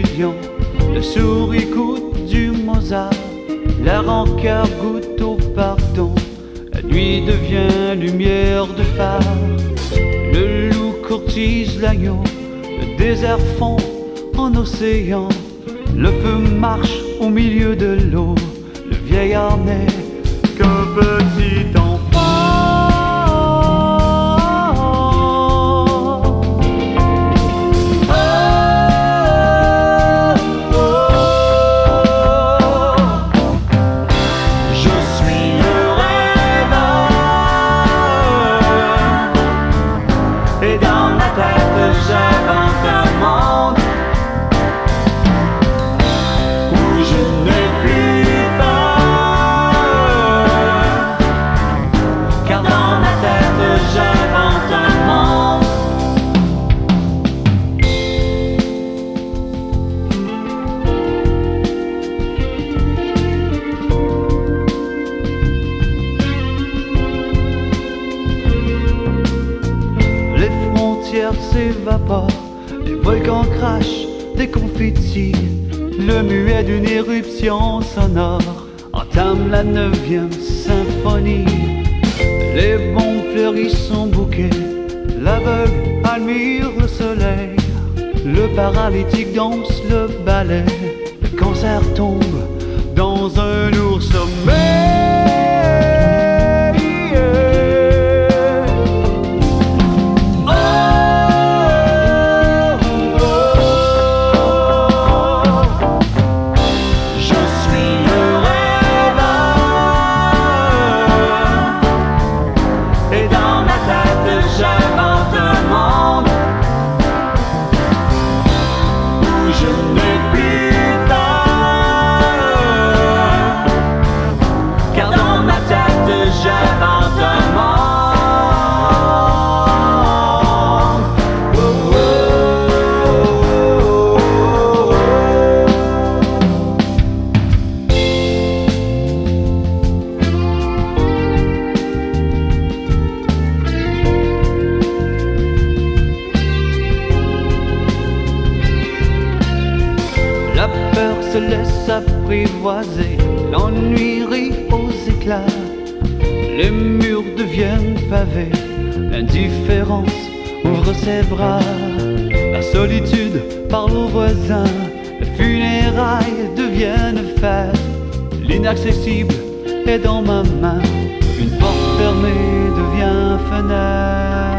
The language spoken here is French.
millions. Le sourire goûte du Mozart, la rancœur goûte au pardon. La nuit devient lumière de phare, le loup courtise l'agneau. Le désert fond en océan, le feu marche au milieu de l'eau. Le vieillard n'est qu'un petit enfant. Et dans ma tête j'invente un monde où je n'ai plus peur, car dans ma tête j'invente un monde. Les frontières s'évaporent, les volcans crachent des confettis. Le muet d'une éruption sonore entame la 9e symphonie. Les bombes fleurissent son bouquet, l'aveugle admire le soleil. Le paralytique danse le ballet, le cancer tombe dans un lourd sommeil. La peur se laisse apprivoiser, l'ennui rit aux éclats. Les murs deviennent pavés, l'indifférence ouvre ses bras. La solitude parle aux voisins, les funérailles deviennent fêtes. L'inaccessible est dans ma main, une porte fermée devient fenêtre.